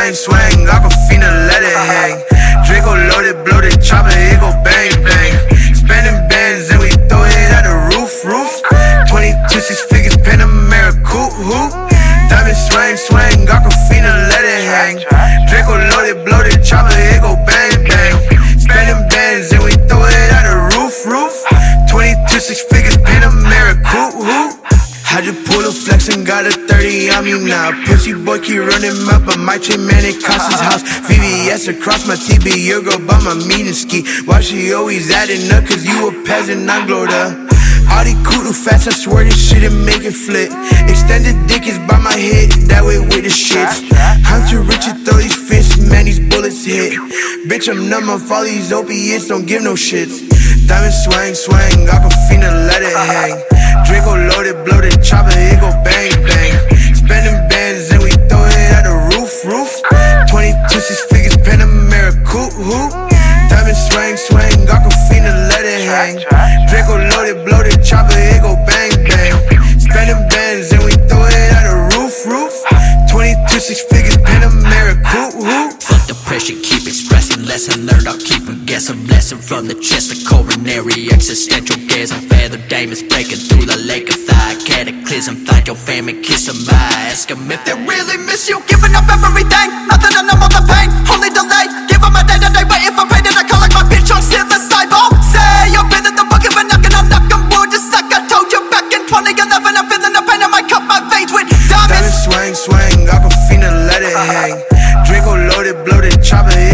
swang, swang, Aquafina, let it hang. Draco loaded, bloated, chopper, it go bang, bang. Spending bands and we throw it at the roof, roof. 22 6 figures, Panamera, coupe, hoop. Diamond swang, swang, Aquafina, let it hang. Draco loaded, bloated, chopper, it go bang, bang. Spending bands and we throw it at the roof, roof. 22 6 figures, Panamera, coupe, hoop. I just pull a flex and got a 30 on me now. Pussy boy keep running up, but my chain man, it cost his house. VVS across my TB, your girl by my meeting ski. Why she always adding up, cause you a peasant, I'm glowed up. All these cool fast, I swear this shit and make it flip. Extended dick is by my head, that way with the shits. I'm too rich to throw these fists, man, these bullets hit. Bitch, I'm numb off all these opiates, don't give no shits. Diamond swang, swang, Aquafina, let it hang. Draco loaded, bloated, chopper, it go bang, bang. Spending bands and we throw it at the roof, roof. 22 6 figures, Panamera, coupe, hoop. Diamond swang, swang, Aquafina, let it hang. Draco loaded, bloated, chopper, it go bang, bang. Spending bands and we throw it at the roof, roof. 22 6 figures, Panamera, coupe, hoop. Fuck the pressure, keep expressing. Lesson learned, I'll keep a guessing. Lesson from the chest, the coronary, existential gasm. Feather daemons breaking through the lake of thigh. Cataclysm, find your family, kiss them. I ask them if they really miss you. Giving up everything, nothing to numb all the pain. Only delay, give them a day to day. Waiting for pain, and I collect my bitch on silver cyborg. Say you've been in the bucket, but knocking on wood. Just like I told you back in 2011. I'm feeling the pain, I might cut my veins with diamonds. Diamond swang, swang, Aquafina, let it hang. Draco loaded, bloated, chopper,